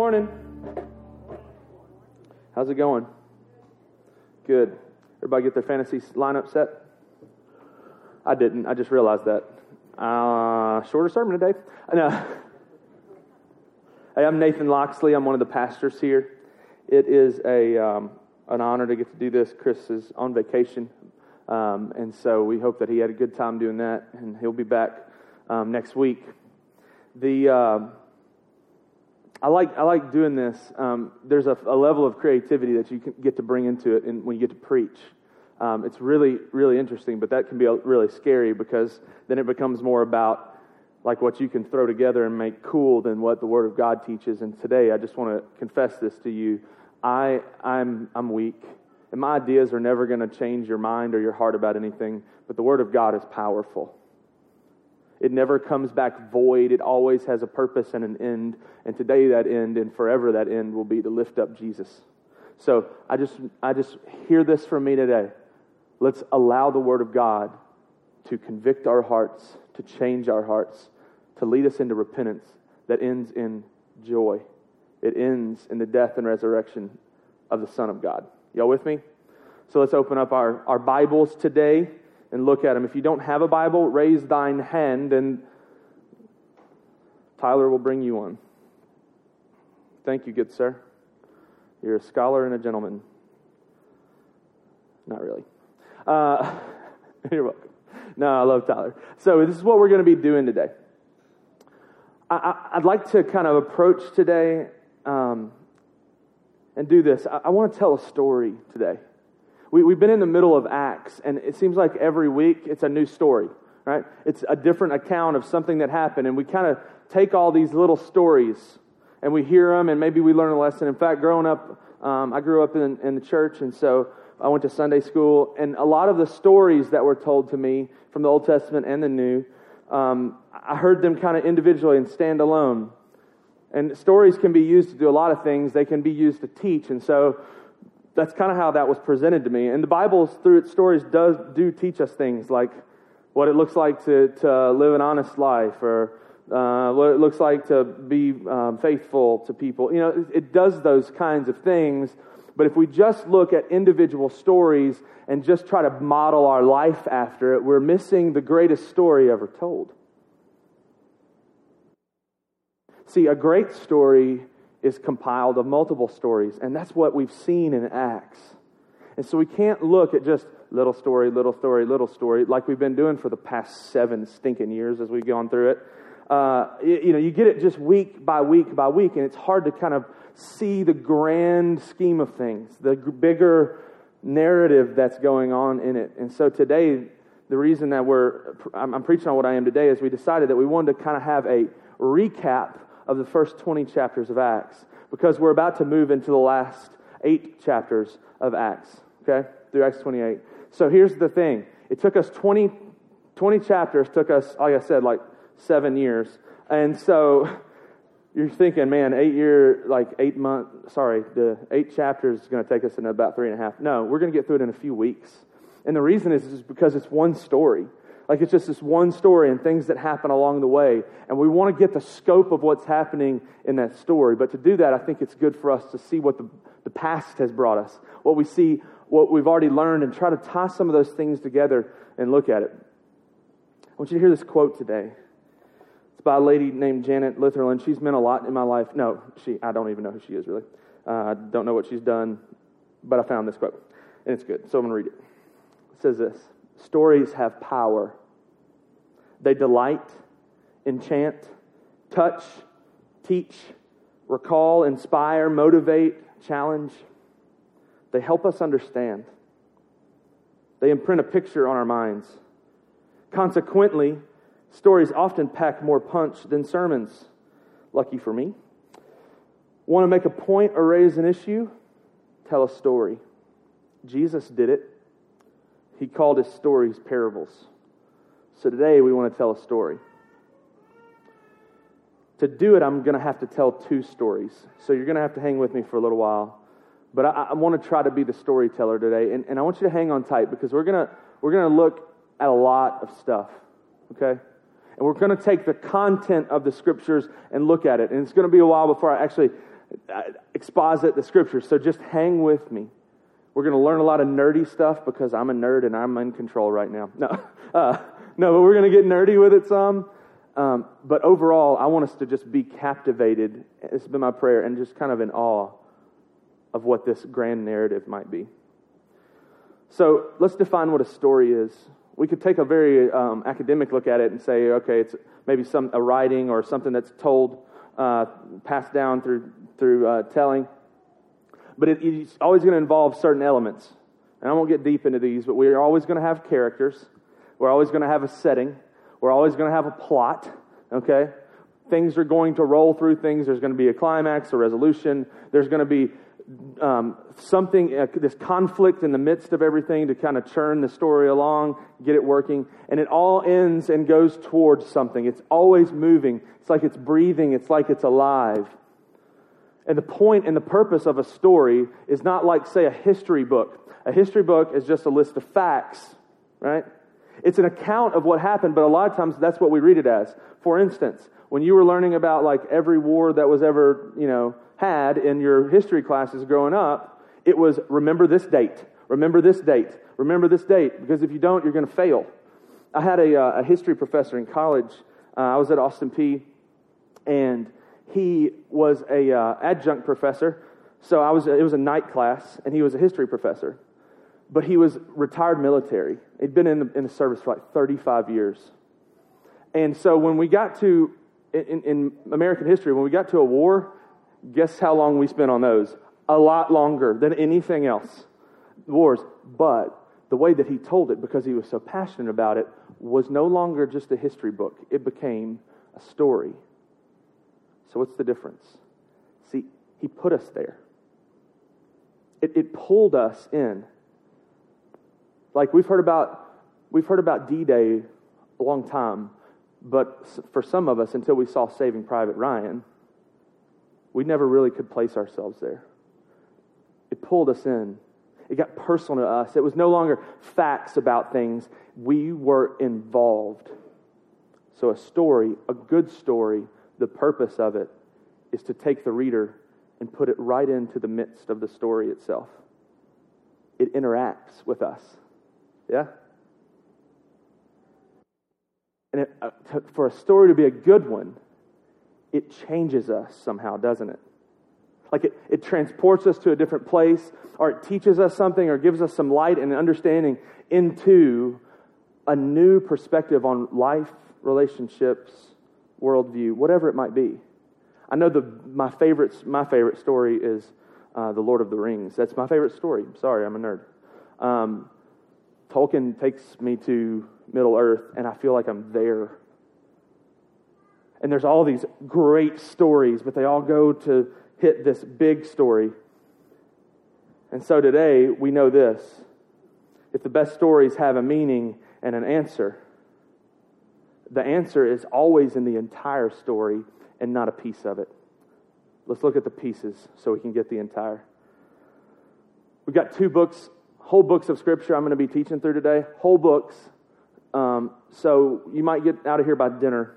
morning. How's it going? Good. Everybody get their fantasy lineup set? I didn't. I just realized that. Shorter sermon today. No. Hey, I'm Nathan Loxley. I'm one of the pastors here. It is an honor to get to do this. Chris is on vacation, and so we hope that he had a good time doing that, and he'll be back next week. I like doing this. There's a level of creativity that you can get to bring into it when you get to preach. It's really, really interesting, but that can be really scary because then it becomes more about like what you can throw together and make cool than what the Word of God teaches. And today, I just want to confess this to you. I'm weak, and my ideas are never going to change your mind or your heart about anything, but the Word of God is powerful. It never comes back void. It always has a purpose and an end. And today that end and forever that end will be to lift up Jesus. So I just hear this from me today. Let's allow the Word of God to convict our hearts, to change our hearts, to lead us into repentance that ends in joy. It ends in the death and resurrection of the Son of God. Y'all with me? So let's open up our Bibles today and look at them. If you don't have a Bible, raise thine hand, and Tyler will bring you one. Thank you, good sir. You're a scholar and a gentleman. Not really. You're welcome. No, I love Tyler. So this is what we're going to be doing today. I'd like to kind of approach today and do this. I want to tell a story today. We've been in the middle of Acts, and it seems like every week it's a new story, right? It's a different account of something that happened, and we kind of take all these little stories, and we hear them, and maybe we learn a lesson. In fact, growing up, I grew up in the church, and so I went to Sunday school, and a lot of the stories that were told to me from the Old Testament and the New, I heard them kind of individually and stand alone. And stories can be used to do a lot of things. They can be used to teach, and so that's kind of how that was presented to me. And the Bible, through its stories, do teach us things like what it looks like to live an honest life, or what it looks like to be faithful to people. You know, it does those kinds of things. But if we just look at individual stories and just try to model our life after it, we're missing the greatest story ever told. See, a great story is compiled of multiple stories, and that's what we've seen in Acts. And so we can't look at just little story, like we've been doing for the past 7 stinking years as we've gone through it. You get it just week by week by week, and it's hard to kind of see the grand scheme of things, the bigger narrative that's going on in it. And so today, the reason that I'm preaching on what I am today is we decided that we wanted to kind of have a recap of the first 20 chapters of Acts, because we're about to move into the last 8 chapters of Acts, okay, through Acts 28. So here's the thing. It took us 20 chapters, took us, like I said, like 7 years. And so you're thinking, man, the 8 chapters is going to take us in about 3.5. No, we're going to get through it in a few weeks. And the reason is because it's one story. Like it's just this one story and things that happen along the way. And we want to get the scope of what's happening in that story. But to do that, I think it's good for us to see what the past has brought us. What we see, what we've already learned, and try to tie some of those things together and look at it. I want you to hear this quote today. It's by a lady named Janet Litherland. She's meant a lot in my life. No, I don't even know who she is, really. I don't know what she's done, but I found this quote, and it's good, so I'm going to read it. It says this: stories have power. They delight, enchant, touch, teach, recall, inspire, motivate, challenge. They help us understand. They imprint a picture on our minds. Consequently, stories often pack more punch than sermons. Lucky for me. Want to make a point or raise an issue? Tell a story. Jesus did it. He called his stories parables. So today we want to tell a story. To do it, I'm going to have to tell 2 stories. So you're going to have to hang with me for a little while. But I want to try to be the storyteller today. And I want you to hang on tight, because we're going to look at a lot of stuff. Okay? And we're going to take the content of the Scriptures and look at it. And it's going to be a while before I actually exposit the Scriptures. So just hang with me. We're going to learn a lot of nerdy stuff because I'm a nerd and I'm in control right now. No, but we're going to get nerdy with it some. But overall, I want us to just be captivated. This has been my prayer, and just kind of in awe of what this grand narrative might be. So let's define what a story is. We could take a very academic look at it and say, okay, it's maybe a writing or something that's told, passed down through telling. But it's always going to involve certain elements. And I won't get deep into these, but we're always going to have characters. We're always going to have a setting. We're always going to have a plot, okay? Things are going to roll through things. There's going to be a climax, a resolution. There's going to be something, this conflict in the midst of everything to kind of churn the story along, get it working. And it all ends and goes towards something. It's always moving. It's like it's breathing. It's like it's alive. And the point and the purpose of a story is not like, say, a history book. A history book is just a list of facts, right? It's an account of what happened, but a lot of times that's what we read it as. For instance, when you were learning about like every war that was ever, had in your history classes growing up, it was remember this date, remember this date, remember this date, because if you don't, you're going to fail. I had a history professor in college. I was at Austin Peay, and he was a adjunct professor. So it was a night class, and he was a history professor. But he was retired military. He'd been in the service for like 35 years. And so when we got to, in American history, when we got to a war, guess how long we spent on those? A lot longer than anything else. Wars. But the way that he told it, because he was so passionate about it, was no longer just a history book. It became a story. So what's the difference? See, he put us there. It pulled us in. Like we've heard about D-Day a long time, but for some of us, until we saw Saving Private Ryan, we never really could place ourselves there. It pulled us in. It got personal to us. It was no longer facts about things. We were involved. So a story, a good story, the purpose of it is to take the reader and put it right into the midst of the story itself. It interacts with us. Yeah? And for a story to be a good one, it changes us somehow, doesn't it? Like it transports us to a different place, or it teaches us something, or gives us some light and understanding into a new perspective on life, relationships, worldview, whatever it might be. I know my favorite story is The Lord of the Rings. That's my favorite story. Sorry, I'm a nerd. Tolkien takes me to Middle-earth, and I feel like I'm there. And there's all these great stories, but they all go to hit this big story. And so today, we know this. If the best stories have a meaning and an answer, the answer is always in the entire story and not a piece of it. Let's look at the pieces so we can get the entire. We've got whole books of Scripture I'm going to be teaching through today. Whole books. So you might get out of here by dinner.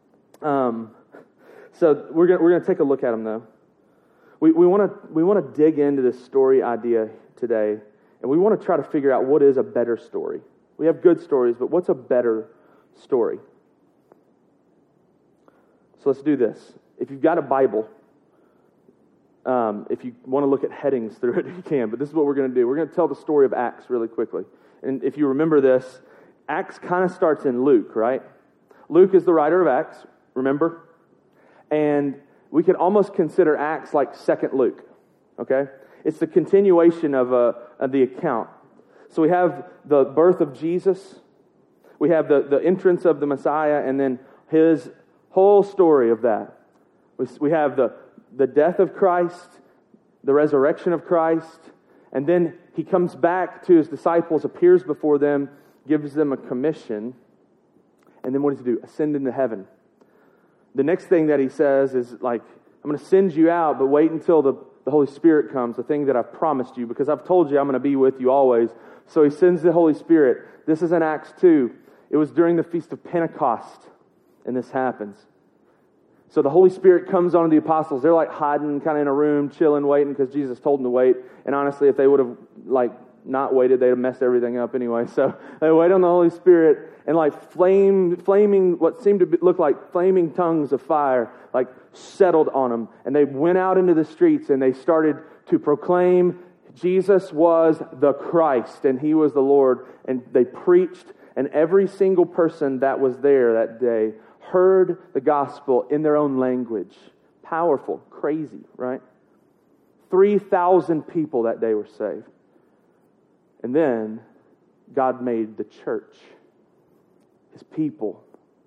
So we're going to take a look at them, though. We want to dig into this story idea today, and we want to try to figure out what is a better story. We have good stories, but what's a better story? So let's do this. If you've got a Bible, if you want to look at headings through it, you can, but this is what we're going to do. We're going to tell the story of Acts really quickly. And if you remember this, Acts kind of starts in Luke, right? Luke is the writer of Acts, remember? And we could almost consider Acts like second Luke, okay? It's the continuation of the account. So we have the birth of Jesus, we have the entrance of the Messiah, and then his whole story of that. We have the death of Christ, the resurrection of Christ, and then he comes back to his disciples, appears before them, gives them a commission, and then what does he do? Ascend into heaven. The next thing that he says is like, I'm going to send you out, but wait until the Holy Spirit comes, the thing that I've promised you, because I've told you I'm going to be with you always. So he sends the Holy Spirit. This is in Acts 2. It was during the Feast of Pentecost, and this happens. So the Holy Spirit comes on the apostles. They're like hiding kind of in a room, chilling, waiting because Jesus told them to wait. And honestly, if they would have not waited, they'd have messed everything up anyway. So they wait on the Holy Spirit, and flaming, what seemed to look like flaming tongues of fire, settled on them. And they went out into the streets and they started to proclaim Jesus was the Christ and He was the Lord. And they preached, and every single person that was there that day heard the gospel in their own language. Powerful, crazy, right? 3,000 people that day were saved. And then God made the church, His people.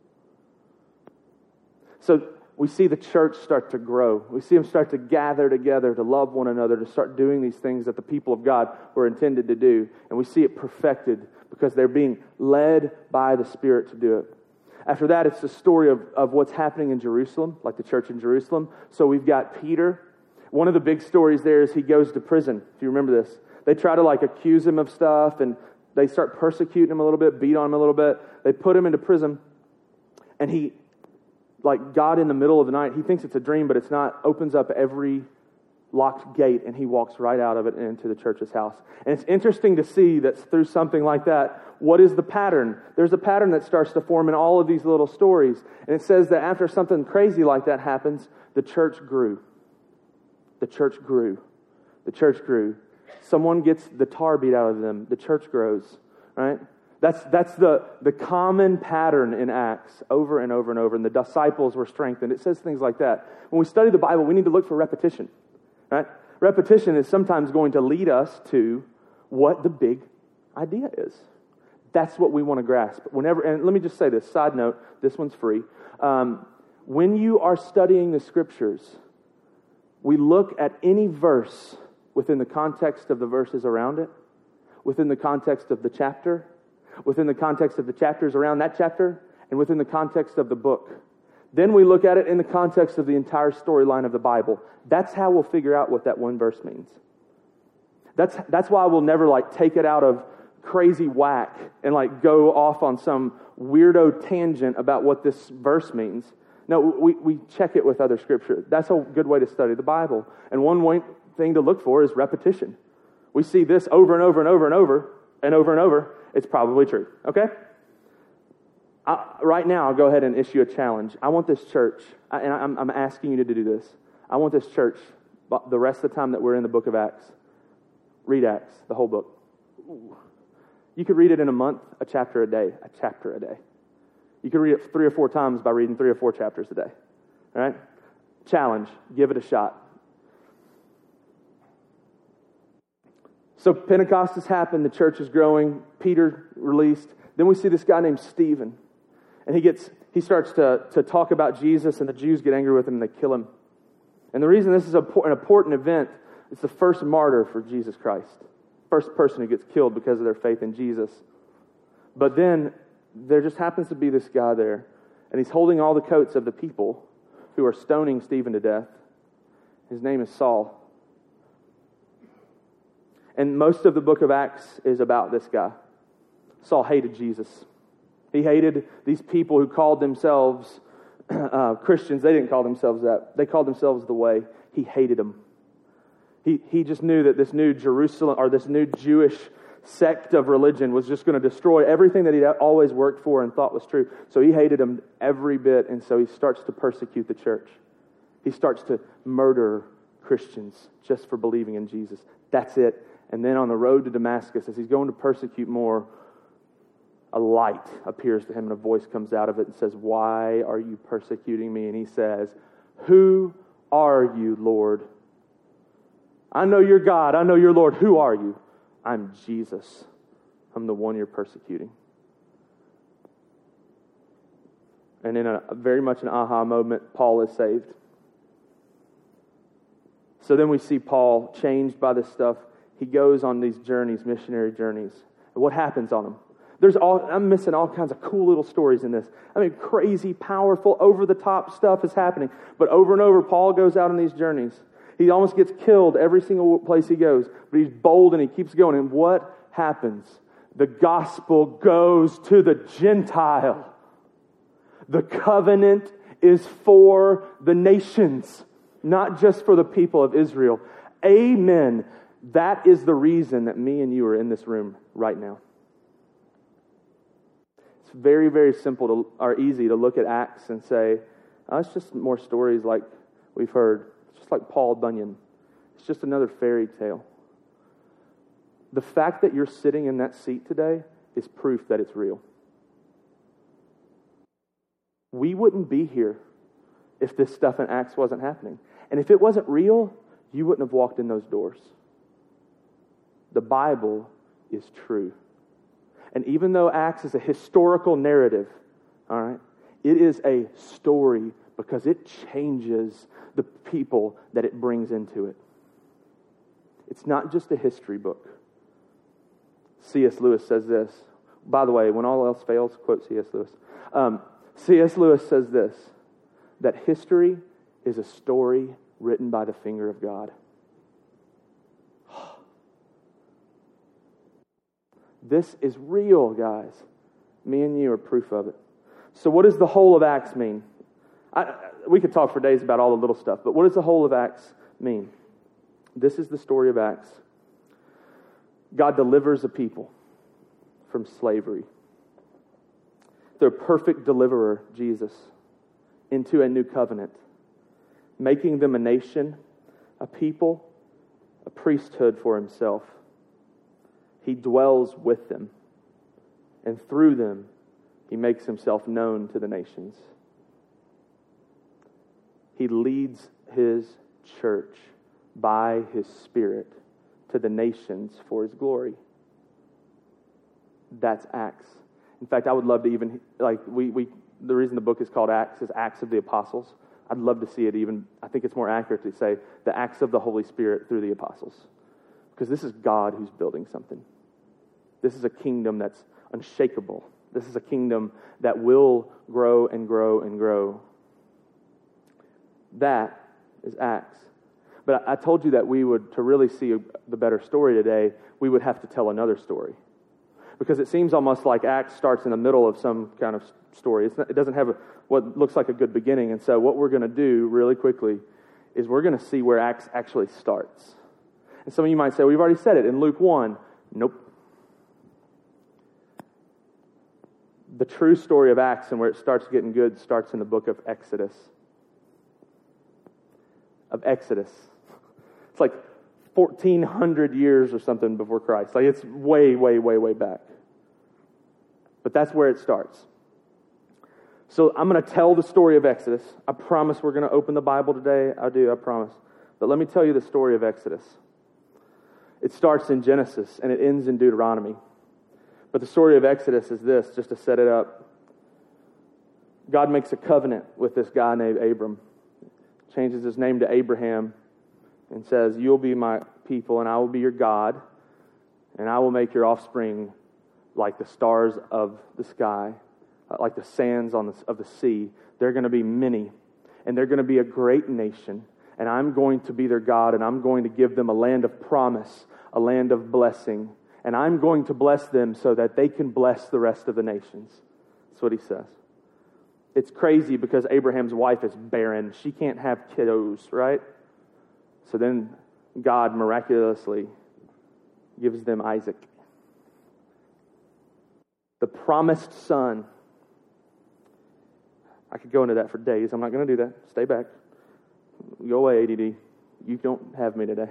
So we see the church start to grow. We see them start to gather together to love one another, to start doing these things that the people of God were intended to do. And we see it perfected because they're being led by the Spirit to do it. After that, it's the story of what's happening in Jerusalem, like the church in Jerusalem. So we've got Peter. One of the big stories there is he goes to prison, if you remember this. They try to accuse him of stuff, and they start persecuting him a little bit, beat on him a little bit. They put him into prison, and he, God in the middle of the night, he thinks it's a dream, but it's not, opens up every locked gate, and he walks right out of it into the church's house. And it's interesting to see that through something like that, what is the pattern? There's a pattern that starts to form in all of these little stories. And it says that after something crazy like that happens, the church grew. The church grew. The church grew. Someone gets the tar beat out of them. The church grows, right? That's the common pattern in Acts over and over and over. And the disciples were strengthened. It says things like that. When we study the Bible, we need to look for repetition, right? Repetition is sometimes going to lead us to what the big idea is. That's what we want to grasp. And let me just say this, side note, this one's free. When you are studying the Scriptures, we look at any verse within the context of the verses around it, within the context of the chapter, within the context of the chapters around that chapter, and within the context of the book. Then we look at it in the context of the entire storyline of the Bible. That's how we'll figure out what that one verse means. That's why we'll never take it out of crazy whack and go off on some weirdo tangent about what this verse means. No, we check it with other Scripture. That's a good way to study the Bible. And one thing to look for is repetition. We see this over and over and over and over and over and over. It's probably true. Okay? Right now, I'll go ahead and issue a challenge. I want this church, and I'm asking you to do this. I want this church, the rest of the time that we're in the book of Acts, read Acts, the whole book. You could read it in a month, a chapter a day. You could read it 3 or 4 times by reading 3 or 4 chapters a day. All right? Challenge. Give it a shot. So Pentecost has happened. The church is growing. Peter released. Then we see this guy named Stephen. And he starts to talk about Jesus, and the Jews get angry with him, and they kill him. And the reason this is an important event, it's the first martyr for Jesus Christ. First person who gets killed because of their faith in Jesus. But then there just happens to be this guy there, and he's holding all the coats of the people who are stoning Stephen to death. His name is Saul. And most of the book of Acts is about this guy. Saul hated Jesus. He hated these people who called themselves Christians. They didn't call themselves that. They called themselves the Way. He hated them. He just knew that this new Jerusalem, or this new Jewish sect of religion, was just going to destroy everything that he'd always worked for and thought was true. So he hated them every bit, and so he starts to persecute the church. He starts to murder Christians just for believing in Jesus. That's it. And then on the road to Damascus, as he's going to persecute more, a light appears to him, and a voice comes out of it and says, "Why are you persecuting me?" And he says, "Who are you, Lord?" "I know you're God. I know you're Lord. Who are you?" "I'm Jesus. I'm the one you're persecuting." And in a very much an aha moment, Paul is saved. So then we see Paul changed by this stuff. He goes on these journeys, missionary journeys. And what happens on them? I'm missing all kinds of cool little stories in this. I mean, crazy, powerful, over-the-top stuff is happening. But over and over, Paul goes out on these journeys. He almost gets killed every single place he goes. But he's bold and he keeps going. And what happens? The gospel goes to the Gentile. The covenant is for the nations, not just for the people of Israel. Amen. That is the reason that me and you are in this room right now. It's very, very simple or easy to look at Acts and say, oh, it's just more stories like we've heard. It's just like Paul Bunyan. It's just another fairy tale. The fact that you're sitting in that seat today is proof that it's real. We wouldn't be here if this stuff in Acts wasn't happening. And if it wasn't real, you wouldn't have walked in those doors. The Bible is true. And even though Acts is a historical narrative, all right, it is a story because it changes the people that it brings into it. It's not just a history book. C.S. Lewis says this. By the way, when all else fails, quote C.S. Lewis. C.S. Lewis says this, that history is a story written by the finger of God. This is real, guys. Me and you are proof of it. So what does the whole of Acts mean? We could talk for days about all the little stuff, but what does the whole of Acts mean? This is the story of Acts. God delivers a people from slavery. Their perfect deliverer, Jesus, into a new covenant, making them a nation, a people, a priesthood for himself. He dwells with them, and through them, he makes himself known to the nations. He leads his church by his Spirit to the nations for his glory. That's Acts. In fact, I would love to even, the reason the book is called Acts is Acts of the Apostles. I'd love to see it even, I think it's more accurate to say, the Acts of the Holy Spirit through the apostles. Because this is God who's building something. This is a kingdom that's unshakable. This is a kingdom that will grow and grow and grow. That is Acts. But I told you that to really see the better story today, we would have to tell another story. Because it seems almost like Acts starts in the middle of some kind of story. It doesn't have what looks like a good beginning. And so what we're going to do really quickly is we're going to see where Acts actually starts. And some of you might say, we've already said it in Luke 1. Nope. The true story of Acts and where it starts getting good starts in the book of Exodus. It's like 1,400 years or something before Christ. Like it's way, way, way, way back. But that's where it starts. So I'm going to tell the story of Exodus. I promise we're going to open the Bible today. I promise. But let me tell you the story of Exodus. It starts in Genesis and it ends in Deuteronomy. But the story of Exodus is this, just to set it up. God makes a covenant with this guy named Abram. Changes his name to Abraham and says, you'll be my people and I will be your God and I will make your offspring like the stars of the sky, like the sands of the sea. They're going to be many and they're going to be a great nation and I'm going to be their God and I'm going to give them a land of promise, a land of blessing, and I'm going to bless them so that they can bless the rest of the nations. That's what he says. It's crazy because Abraham's wife is barren. She can't have kiddos, right? So then God miraculously gives them Isaac, the promised son. I could go into that for days. I'm not going to do that. Stay back. Go away, ADD. You don't have me today.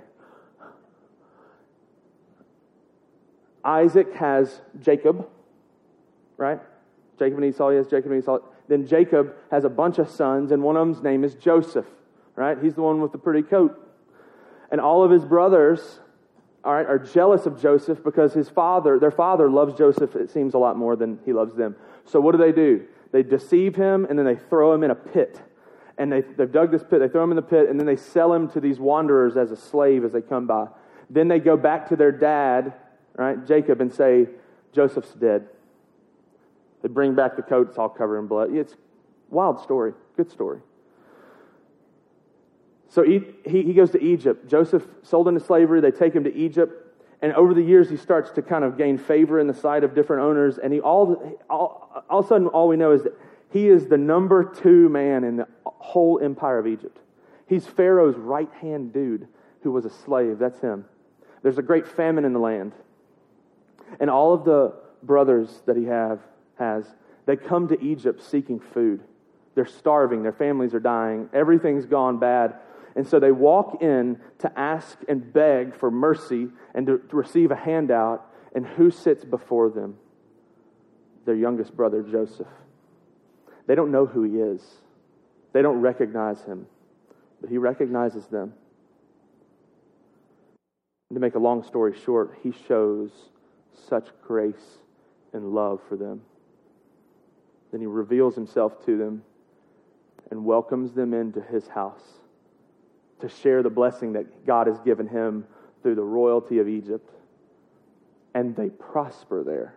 Isaac has Jacob, right? Jacob and Esau, he has Jacob and Esau. Then Jacob has a bunch of sons, and one of them's name is Joseph, right? He's the one with the pretty coat. And all of his brothers, all right, are jealous of Joseph because their father loves Joseph, it seems, a lot more than he loves them. So what do? They deceive him, and then they throw him in a pit. And they've dug this pit, they throw him in the pit, and then they sell him to these wanderers as a slave as they come by. Then they go back to their dad, right, Jacob, and say, Joseph's dead. They bring back the coat, it's all covered in blood. It's a wild story, good story. So he goes to Egypt. Joseph sold into slavery, they take him to Egypt, and over the years he starts to kind of gain favor in the sight of different owners, and all of a sudden all we know is that He is the number 2 man in the whole empire of Egypt. He's Pharaoh's right-hand dude who was a slave. That's him. There's a great famine in the land. And all of the brothers that he has, they come to Egypt seeking food. They're starving. Their families are dying. Everything's gone bad. And so they walk in to ask and beg for mercy and to receive a handout. And who sits before them? Their youngest brother, Joseph. They don't know who he is. They don't recognize him. But he recognizes them. And to make a long story short, he shows such grace and love for them. Then he reveals himself to them and welcomes them into his house to share the blessing that God has given him through the royalty of Egypt. And they prosper there.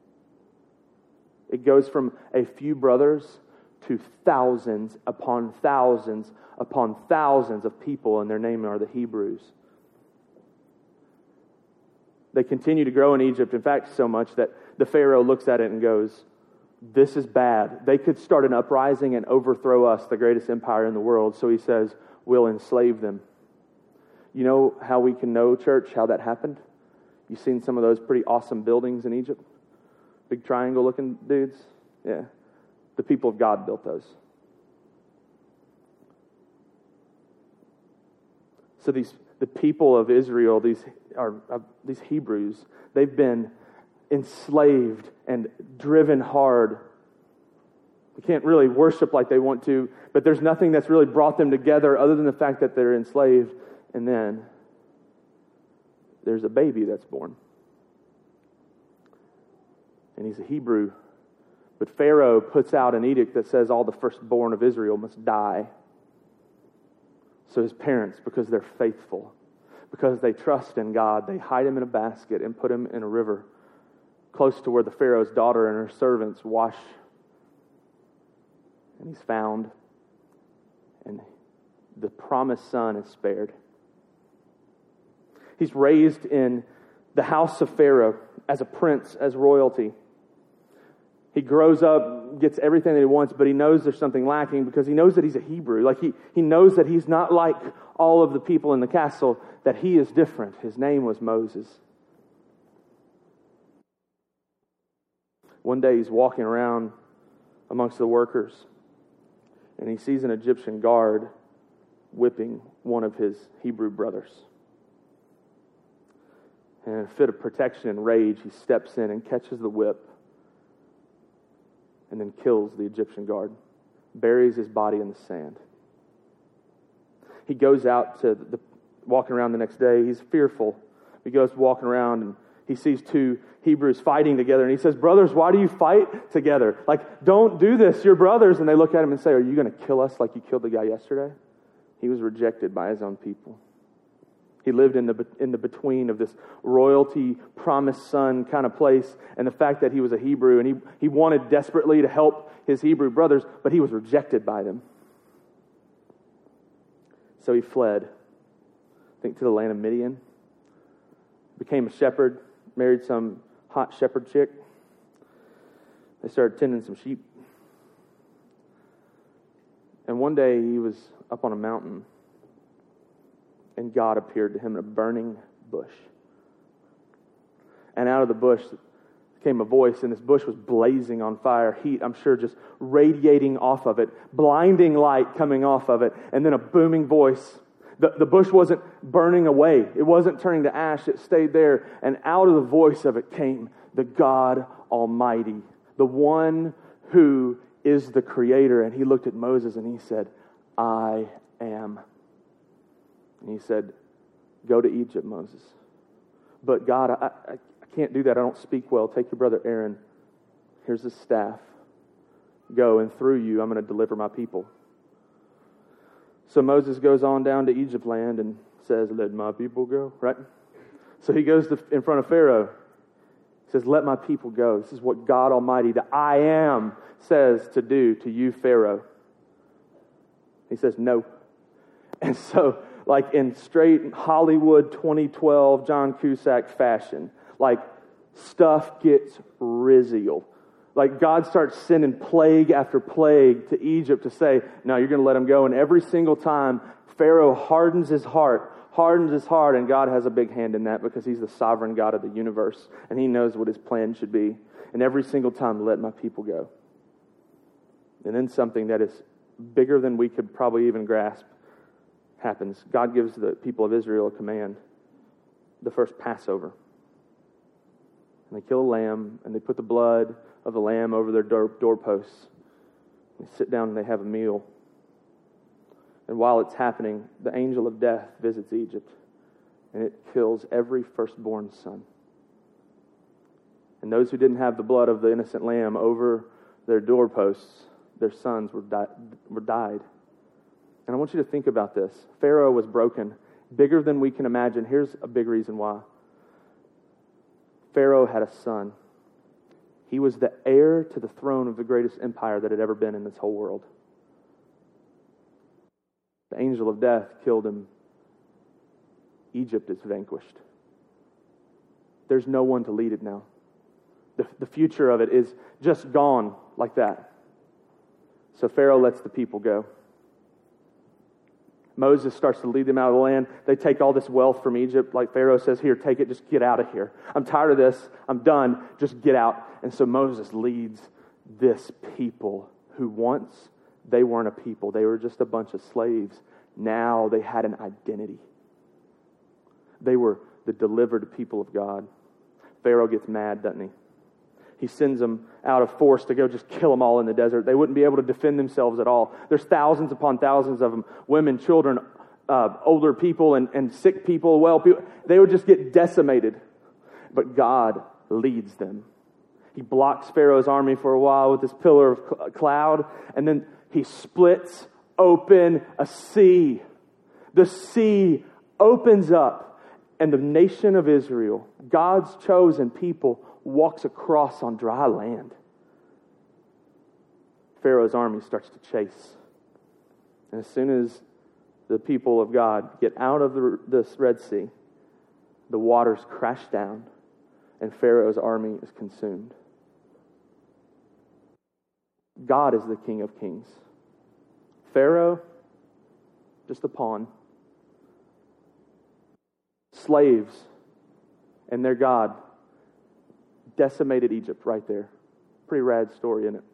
It goes from a few brothers to thousands upon thousands upon thousands of people, and their name are the Hebrews. They continue to grow in Egypt, in fact, so much that the Pharaoh looks at it and goes, this is bad. They could start an uprising and overthrow us, the greatest empire in the world. So he says, we'll enslave them. You know how we can know, church, how that happened? You've seen some of those pretty awesome buildings in Egypt? Big triangle-looking dudes? Yeah. The people of God built those. So the people of Israel, these Hebrews, they've been enslaved and driven hard. They can't really worship like they want to, but there's nothing that's really brought them together other than the fact that they're enslaved. And then there's a baby that's born. And he's a Hebrew. But Pharaoh puts out an edict that says all the firstborn of Israel must die. So his parents, because they're faithful, because they trust in God, they hide him in a basket and put him in a river close to where the Pharaoh's daughter and her servants wash. And he's found. And the promised son is spared. He's raised in the house of Pharaoh as a prince, as royalty. He grows up, gets everything that he wants, but he knows there's something lacking because he knows that he's a Hebrew. Like he knows that he's not like all of the people in the castle, that he is different. His name was Moses. One day he's walking around amongst the workers, and he sees an Egyptian guard whipping one of his Hebrew brothers. And in a fit of protection and rage, he steps in and catches the whip and then kills the Egyptian guard, buries his body in the sand. He goes out to walking around the next day. He's fearful. He goes walking around and he sees 2 Hebrews fighting together. And he says, brothers, why do you fight together? Like, don't do this. You're brothers. And they look at him and say, are you going to kill us like you killed the guy yesterday? He was rejected by his own people. He lived in the between of this royalty, promised son kind of place, and the fact that he was a Hebrew, and he wanted desperately to help his Hebrew brothers, but he was rejected by them. So he fled, I think, to the land of Midian, became a shepherd, married some hot shepherd chick. They started tending some sheep. And one day he was up on a mountain, and God appeared to him in a burning bush. And out of the bush came a voice, and this bush was blazing on fire. Heat, I'm sure, just radiating off of it. Blinding light coming off of it. And then a booming voice. The bush wasn't burning away. It wasn't turning to ash. It stayed there. And out of the voice of it came the God Almighty. The one who is the Creator. And he looked at Moses and he said, I am. And he said, go to Egypt, Moses. But God, I can't do that. I don't speak well. Take your brother Aaron. Here's his staff. Go, and through you, I'm going to deliver my people. So Moses goes on down to Egypt land and says, let my people go, right? So he goes in front of Pharaoh. He says, let my people go. This is what God Almighty, the I Am, says to do to you, Pharaoh. He says, no. And so, like in straight Hollywood 2012 John Cusack fashion, like stuff gets real. Like God starts sending plague after plague to Egypt to say, no, you're going to let them go. And every single time, Pharaoh hardens his heart, and God has a big hand in that because he's the sovereign God of the universe, and he knows what his plan should be. And every single time, let my people go. And then something that is bigger than we could probably even grasp happens. God gives the people of Israel a command, the first Passover. And they kill a lamb, and they put the blood of the lamb over their doorposts. They sit down and they have a meal. And while it's happening, the angel of death visits Egypt, and it kills every firstborn son. And those who didn't have the blood of the innocent lamb over their doorposts, their sons were died. And I want you to think about this. Pharaoh was broken, bigger than we can imagine. Here's a big reason why. Pharaoh had a son. He was the heir to the throne of the greatest empire that had ever been in this whole world. The angel of death killed him. Egypt is vanquished. There's no one to lead it now. The future of it is just gone like that. So Pharaoh lets the people go. Moses starts to lead them out of the land. They take all this wealth from Egypt. Like Pharaoh says, here, take it, just get out of here. I'm tired of this. I'm done. Just get out. And so Moses leads this people who once they weren't a people. They were just a bunch of slaves. Now they had an identity. They were the delivered people of God. Pharaoh gets mad, doesn't he? He sends them out of force to go just kill them all in the desert. They wouldn't be able to defend themselves at all. There's thousands upon thousands of them. Women, children, older people, and sick people, well people. They would just get decimated. But God leads them. He blocks Pharaoh's army for a while with this pillar of cloud, and then he splits open a sea. The sea opens up, and the nation of Israel, God's chosen people, walks across on dry land. Pharaoh's army starts to chase. And as soon as the people of God get out of the Red Sea, the waters crash down and Pharaoh's army is consumed. God is the King of Kings. Pharaoh, just a pawn. Slaves and their God decimated Egypt right there. Pretty rad story, isn't it?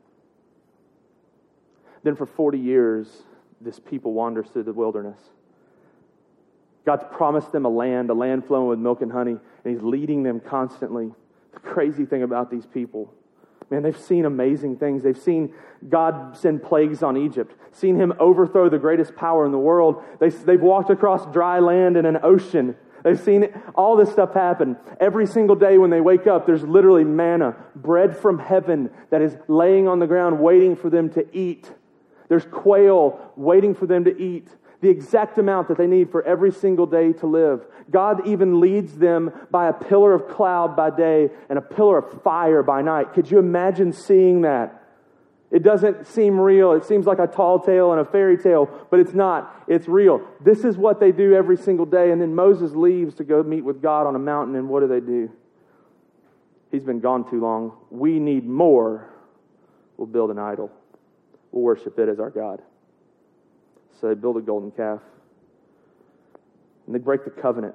Then for 40 years, this people wanders through the wilderness. God's promised them a land flowing with milk and honey, and He's leading them constantly. The crazy thing about these people, man, they've seen amazing things. They've seen God send plagues on Egypt, seen Him overthrow the greatest power in the world. They've walked across dry land and an ocean. They've seen all this stuff happen. Every single day when they wake up, there's literally manna, bread from heaven that is laying on the ground waiting for them to eat. There's quail waiting for them to eat. The exact amount that they need for every single day to live. God even leads them by a pillar of cloud by day and a pillar of fire by night. Could you imagine seeing that? It doesn't seem real. It seems like a tall tale and a fairy tale, but it's not. It's real. This is what they do every single day. And then Moses leaves to go meet with God on a mountain, and what do? He's been gone too long. We need more. We'll build an idol. We'll worship it as our God. So they build a golden calf. And they break the covenant.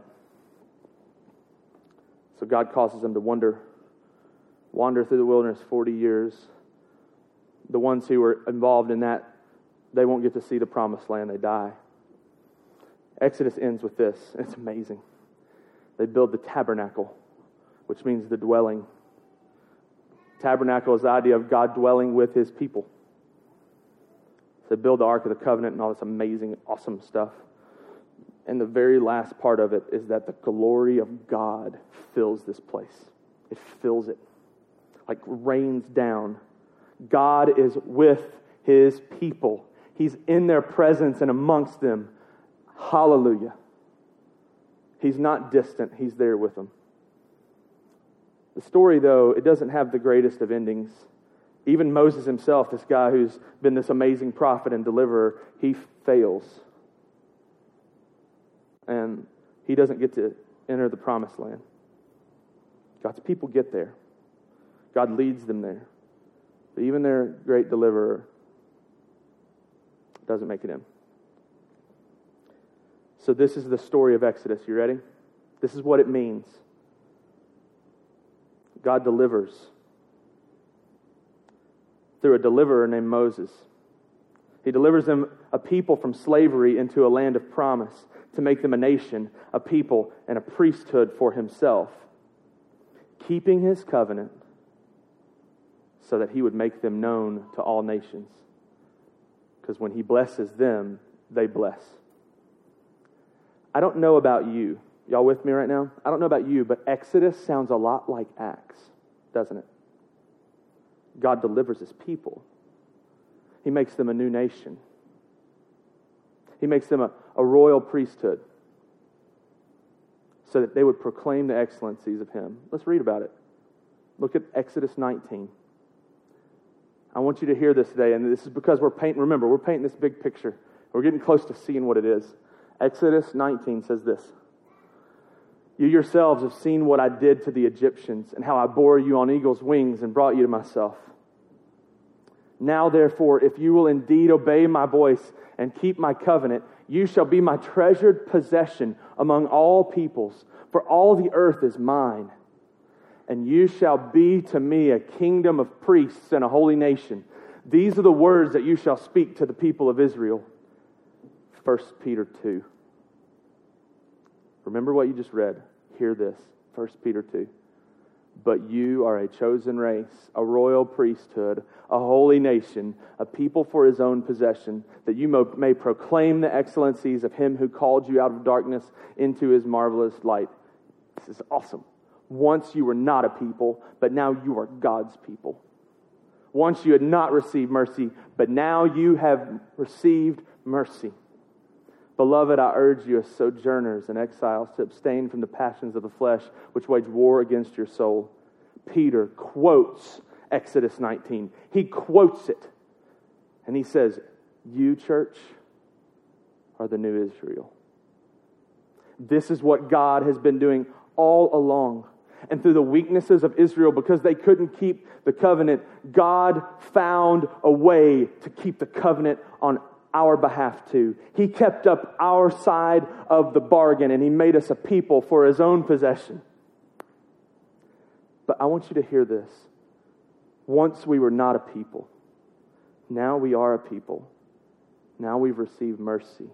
So God causes them to wander through the wilderness 40 years. The ones who were involved in that, they won't get to see the promised land. They die. Exodus ends with this. It's amazing. They build the tabernacle, which means the dwelling. Tabernacle is the idea of God dwelling with His people. So they build the Ark of the Covenant and all this amazing, awesome stuff. And the very last part of it is that the glory of God fills this place. It fills it. Like rains down. God is with His people. He's in their presence and amongst them. Hallelujah. He's not distant. He's there with them. The story, though, it doesn't have the greatest of endings. Even Moses himself, this guy who's been this amazing prophet and deliverer, he fails. And he doesn't get to enter the promised land. God's people get there. God leads them there. But even their great deliverer doesn't make it in. So this is the story of Exodus. You ready? This is what it means. God delivers through a deliverer named Moses. He delivers them, a people, from slavery into a land of promise, to make them a nation, a people, and a priesthood for himself, keeping his covenant so that he would make them known to all nations. Because when he blesses them, they bless. I don't know about you. Y'all with me right now? I don't know about you, but Exodus sounds a lot like Acts, doesn't it? God delivers his people. He makes them a new nation. He makes them a royal priesthood so that they would proclaim the excellencies of him. Let's read about it. Look at Exodus 19. I want you to hear this today, and this is because we're painting this big picture. We're getting close to seeing what it is. Exodus 19 says this: "You yourselves have seen what I did to the Egyptians, and how I bore you on eagle's wings and brought you to myself. Now, therefore, if you will indeed obey my voice and keep my covenant, you shall be my treasured possession among all peoples, for all the earth is mine. And you shall be to me a kingdom of priests and a holy nation. These are the words that you shall speak to the people of Israel." 1 Peter 2. Remember what you just read. Hear this. 1 Peter 2. "But you are a chosen race, a royal priesthood, a holy nation, a people for his own possession, that you may proclaim the excellencies of him who called you out of darkness into his marvelous light." This is awesome. Once you were not a people, but now you are God's people. Once you had not received mercy, but now you have received mercy. "Beloved, I urge you as sojourners and exiles to abstain from the passions of the flesh, which wage war against your soul." Peter quotes Exodus 19. He quotes it. And he says, you, church, are the new Israel. This is what God has been doing all along. And through the weaknesses of Israel, because they couldn't keep the covenant, God found a way to keep the covenant on our behalf too. He kept up our side of the bargain, and he made us a people for his own possession. But I want you to hear this. Once we were not a people. Now we are a people. Now we've received mercy.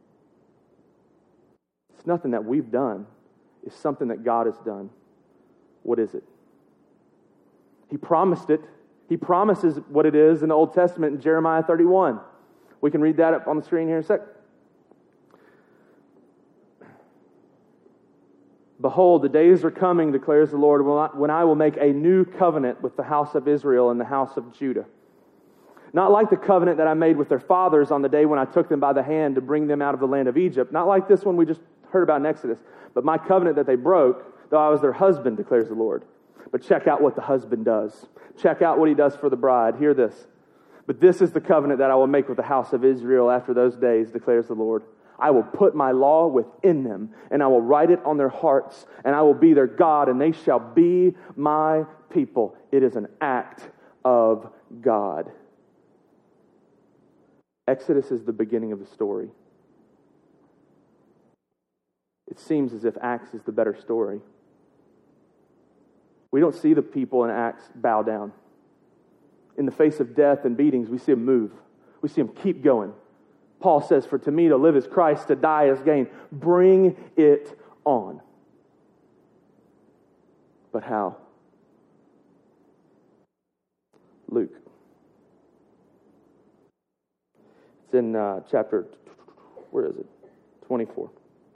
It's nothing that we've done. It's something that God has done. What is it? He promised it. He promises what it is in the Old Testament in Jeremiah 31. We can read that up on the screen here in a sec. "Behold, the days are coming, declares the Lord, when I will make a new covenant with the house of Israel and the house of Judah. Not like the covenant that I made with their fathers on the day when I took them by the hand to bring them out of the land of Egypt. Not like this one we just heard about in Exodus. But my covenant that they broke, though I was their husband, declares the Lord." But check out what the husband does. Check out what he does for the bride. Hear this. "But this is the covenant that I will make with the house of Israel after those days, declares the Lord. I will put my law within them, and I will write it on their hearts, and I will be their God, and they shall be my people." It is an act of God. Exodus is the beginning of the story. It seems as if Acts is the better story. We don't see the people in Acts bow down. In the face of death and beatings, we see them move. We see them keep going. Paul says, "For to me to live is Christ, to die is gain." Bring it on. But how? Luke. It's in chapter, 24.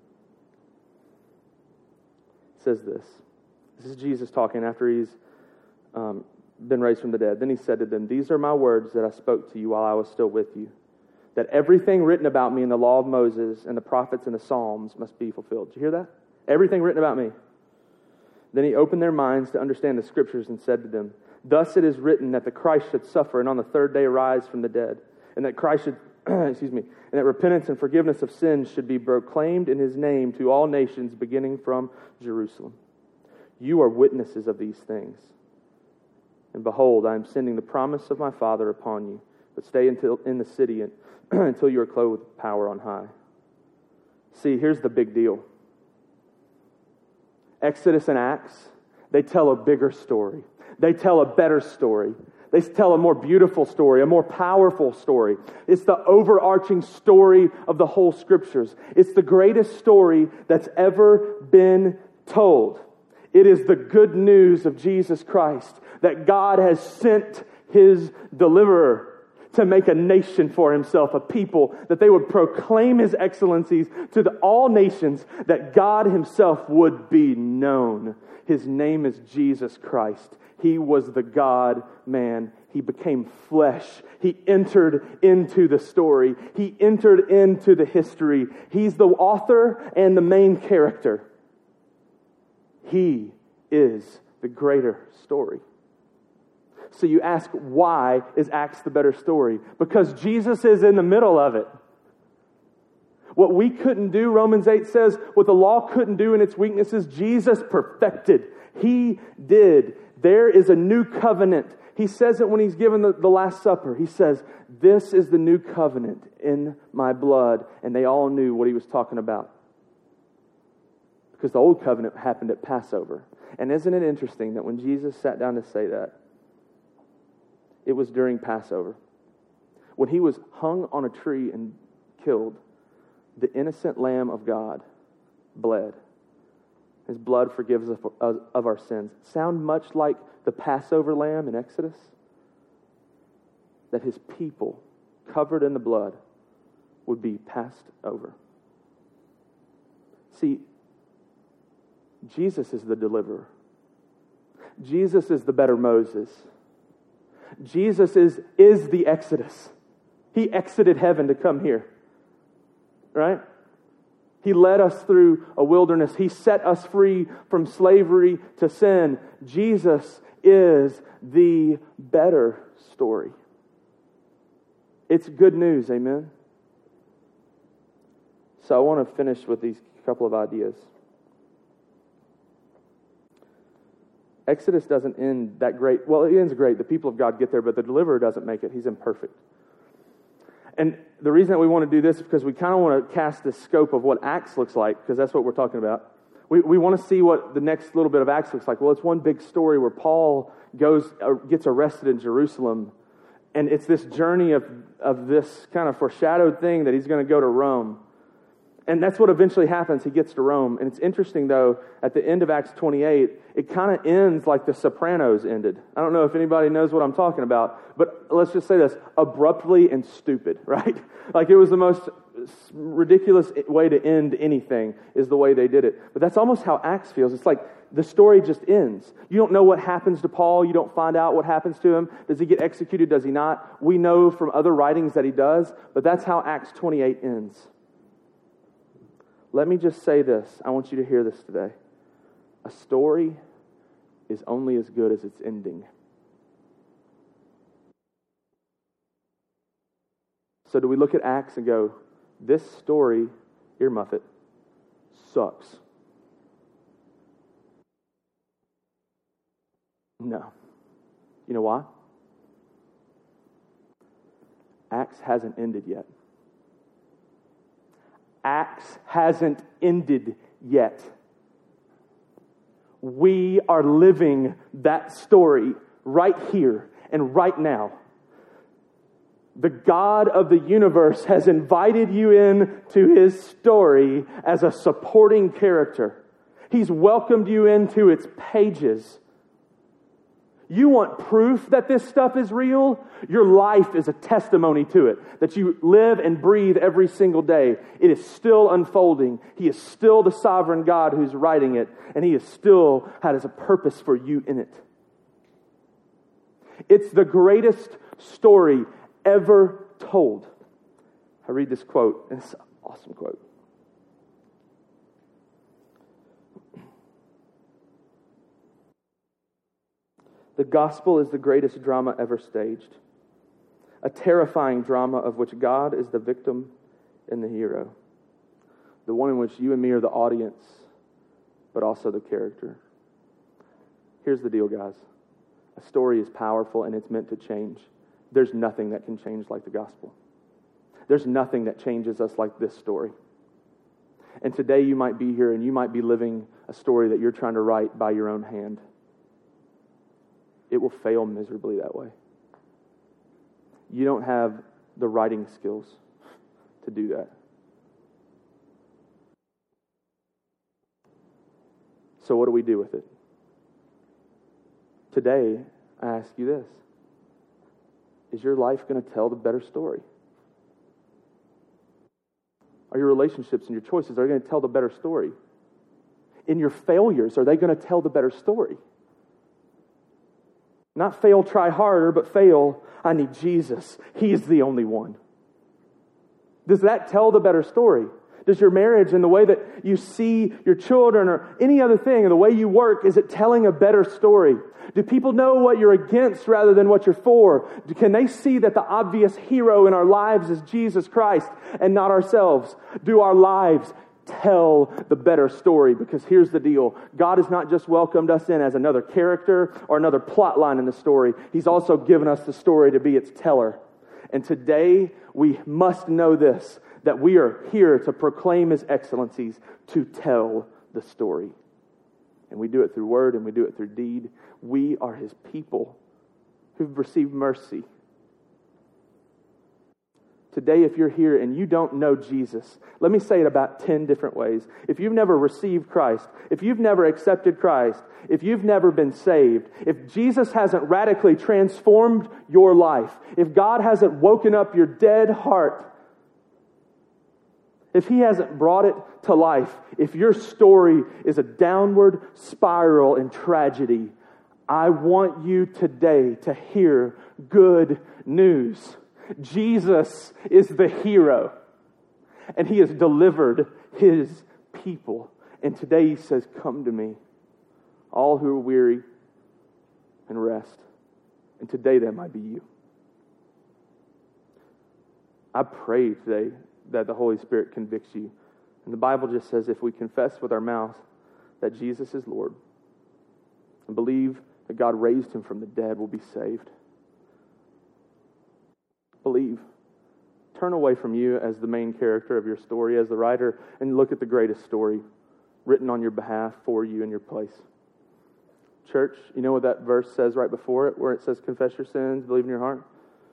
It says this. This is Jesus talking after he's been raised from the dead. "Then he said to them, 'These are my words that I spoke to you while I was still with you, that everything written about me in the law of Moses and the prophets and the Psalms must be fulfilled.'" Did you hear that? Everything written about me. "Then he opened their minds to understand the scriptures and said to them, 'Thus it is written that the Christ should suffer and on the third day rise from the dead, and that Christ should and that repentance and forgiveness of sins should be proclaimed in his name to all nations, beginning from Jerusalem. You are witnesses of these things. And behold, I am sending the promise of my Father upon you, but stay in the city until you are clothed with power on high. See, here's the big deal. Exodus and Acts, they tell a bigger story. They tell a better story. They tell a more beautiful story, a more powerful story. It's the overarching story of the whole Scriptures. It's the greatest story that's ever been told. It is the good news of Jesus Christ, that God has sent His deliverer to make a nation for Himself, a people, that they would proclaim His excellencies to all nations, that God Himself would be known. His name is Jesus Christ. He was the God-man. He became flesh. He entered into the story. He entered into the history. He's the author and the main character. He is the greater story. So you ask, why is Acts the better story? Because Jesus is in the middle of it. What we couldn't do, Romans 8 says, what the law couldn't do in its weaknesses, Jesus perfected. He did. There is a new covenant. He says it when He's given the Last Supper. He says, this is the new covenant in my blood. And they all knew what He was talking about. Because the old covenant happened at Passover. And isn't it interesting that when Jesus sat down to say that, it was during Passover. When He was hung on a tree and killed, the innocent Lamb of God bled. His blood forgives us of our sins. Sound much like the Passover lamb in Exodus? That His people, covered in the blood, would be passed over. See, Jesus is the deliverer. Jesus is the better Moses. Jesus is the Exodus. He exited heaven to come here. Right? He led us through a wilderness. He set us free from slavery to sin. Jesus is the better story. It's good news, amen? So I want to finish with these couple of ideas. Exodus doesn't end that great. Well, it ends great. The people of God get there, but the deliverer doesn't make it. He's imperfect. And the reason that we want to do this is because we kind of want to cast the scope of what Acts looks like, because that's what we're talking about. We want to see what the next little bit of Acts looks like. Well, it's one big story where Paul gets arrested in Jerusalem, and it's this journey of this kind of foreshadowed thing that he's going to go to Rome. And that's what eventually happens. He gets to Rome. And it's interesting, though, at the end of Acts 28, it kind of ends like The Sopranos ended. I don't know if anybody knows what I'm talking about, but let's just say this, abruptly and stupid, right? Like it was the most ridiculous way to end anything is the way they did it. But that's almost how Acts feels. It's like the story just ends. You don't know what happens to Paul. You don't find out what happens to him. Does he get executed? Does he not? We know from other writings that he does, but that's how Acts 28 ends. Let me just say this. I want you to hear this today. A story is only as good as its ending. So do we look at Acts and go, this story, earmuff it, sucks? No. You know why? Acts hasn't ended yet. Acts hasn't ended yet. We are living that story right here and right now. The God of the universe has invited you in to His story as a supporting character. He's welcomed you into its pages. You want proof that this stuff is real? Your life is a testimony to it, that you live and breathe every single day. It is still unfolding. He is still the sovereign God who's writing it, and He is still has a purpose for you in it. It's the greatest story ever told. I read this quote, and it's an awesome quote. The gospel is the greatest drama ever staged, a terrifying drama of which God is the victim and the hero, the one in which you and me are the audience, but also the character. Here's the deal, guys. A A story is powerful and it's meant to change. There's nothing that can change like the gospel. There's nothing that changes us like this story. And today you might be here and you might be living a story that you're trying to write by your own hand. It will fail miserably that way. You don't have the writing skills to do that. So what do we do with it? Today, I ask you this. Is your life going to tell the better story? Are your relationships and your choices, are they going to tell the better story? In your failures, are they going to tell the better story? Not fail, try harder, but fail, I need Jesus. He's the only one. Does that tell the better story? Does your marriage and the way that you see your children or any other thing, or the way you work, is it telling a better story? Do people know what you're against rather than what you're for? Can they see that the obvious hero in our lives is Jesus Christ and not ourselves? Do our lives tell the better story? Because here's the deal. God has not just welcomed us in as another character or another plot line in the story. He's also given us the story to be its teller. And today we must know this, that we are here to proclaim His excellencies, to tell the story. And we do it through word and we do it through deed. We are His people who've received mercy. Today, if you're here and you don't know Jesus, let me say it about 10 different ways. If you've never received Christ, if you've never accepted Christ, if you've never been saved, if Jesus hasn't radically transformed your life, if God hasn't woken up your dead heart, if He hasn't brought it to life, if your story is a downward spiral in tragedy, I want you today to hear good news. Jesus is the hero, and He has delivered His people. And today He says, come to me, all who are weary, and rest. And today that might be you. I pray today that the Holy Spirit convicts you. And the Bible just says if we confess with our mouth that Jesus is Lord and believe that God raised Him from the dead, we'll be saved. Believe. Turn away from you as the main character of your story, as the writer, and look at the greatest story written on your behalf, for you, in your place. Church, you know what that verse says right before it, where it says, confess your sins, believe in your heart?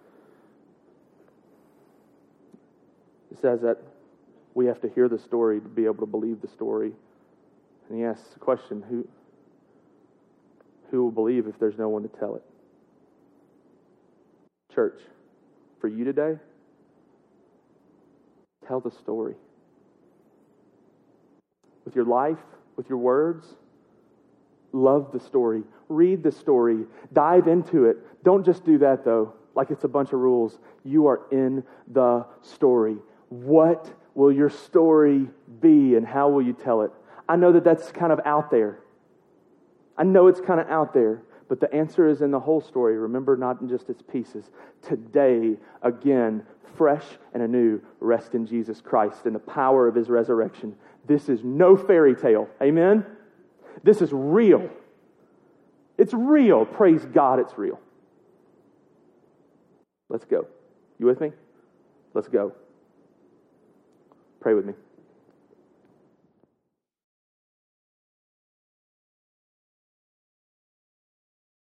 It says that we have to hear the story to be able to believe the story. And He asks the question, who will believe if there's no one to tell it? Church, for you today, tell the story. With your life, with your words, love the story. Read the story. Dive into it. Don't just do that, though, like it's a bunch of rules. You are in the story. What will your story be, and how will you tell it? I know that that's kind of out there. I know it's kind of out there. But the answer is in the whole story. Remember, not in just its pieces. Today, again, fresh and anew, rest in Jesus Christ and the power of His resurrection. This is no fairy tale. Amen? This is real. It's real. Praise God, it's real. Let's go. You with me? Let's go. Pray with me.